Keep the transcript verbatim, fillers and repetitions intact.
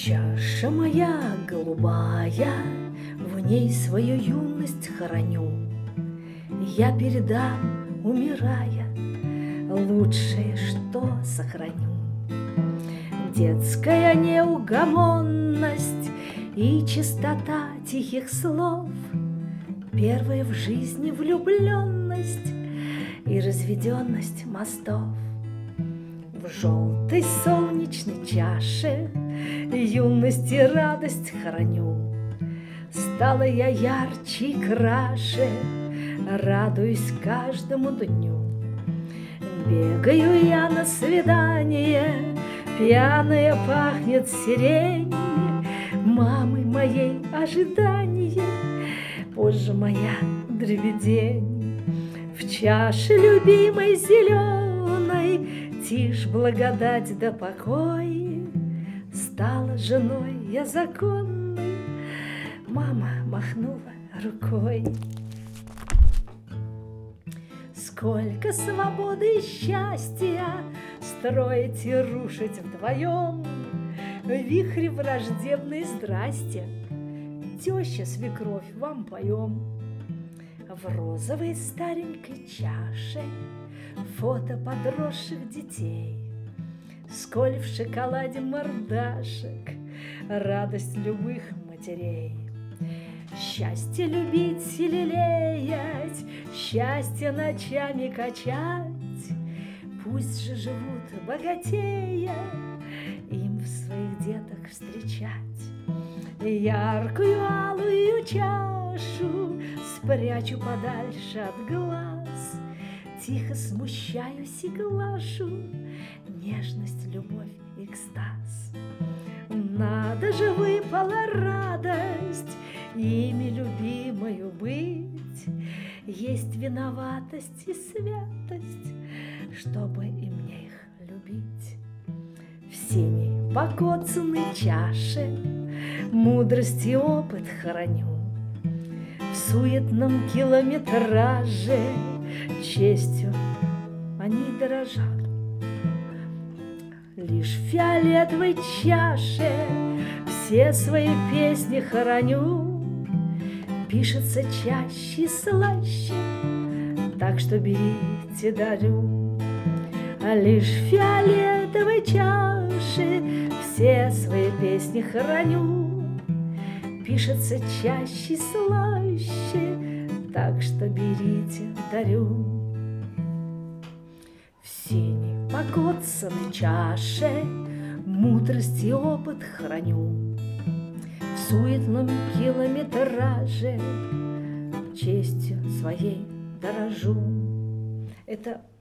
Чаша моя голубая, в ней свою юность храню. Я передам, умирая, лучшее, что сохраню. Детская неугомонность и чистота тихих слов, первая в жизни влюбленность и разведенность мостов. В желтой солнечной чаше юность и радость храню. Стала я ярче и краше, радуюсь каждому дню. Бегаю я на свидание, пьяная пахнет сирень, мамы моей ожидание, позже моя дребедень. В чаше любимой зеленой тишь, благодать да покой, стала женой я законной, мама махнула рукой. Сколько свободы и счастья строить и рушить вдвоем, вихри враждебной здрасте, теща, свекровь, вам поем. В розовой старенькой чаше фото подросших детей, сколь в шоколаде мордашек, радость любых матерей. Счастье любить и лелеять, счастье ночами качать, пусть же живут богатея, им в своих деток встречать. Яркую алую чашу спрячу подальше от глаз, тихо смущаюсь и глашу нежность, любовь, экстаз. Надо же, выпала радость ими любимою быть, есть виноватость и святость, чтобы и мне их любить. В синей покоцанной чаше мудрость и опыт храню, в суетном километраже честью они дорожат. Лишь в фиолетовой чаше все свои песни храню, пишется чаще и слаще, так что берите, дарю. А лишь в фиолетовой чаше все свои песни храню, пишется чаще и слаще, так что берите, дарю. В синей покоцанной чаше мудрость и опыт храню, в суетном километраже честью своей дорожу. Это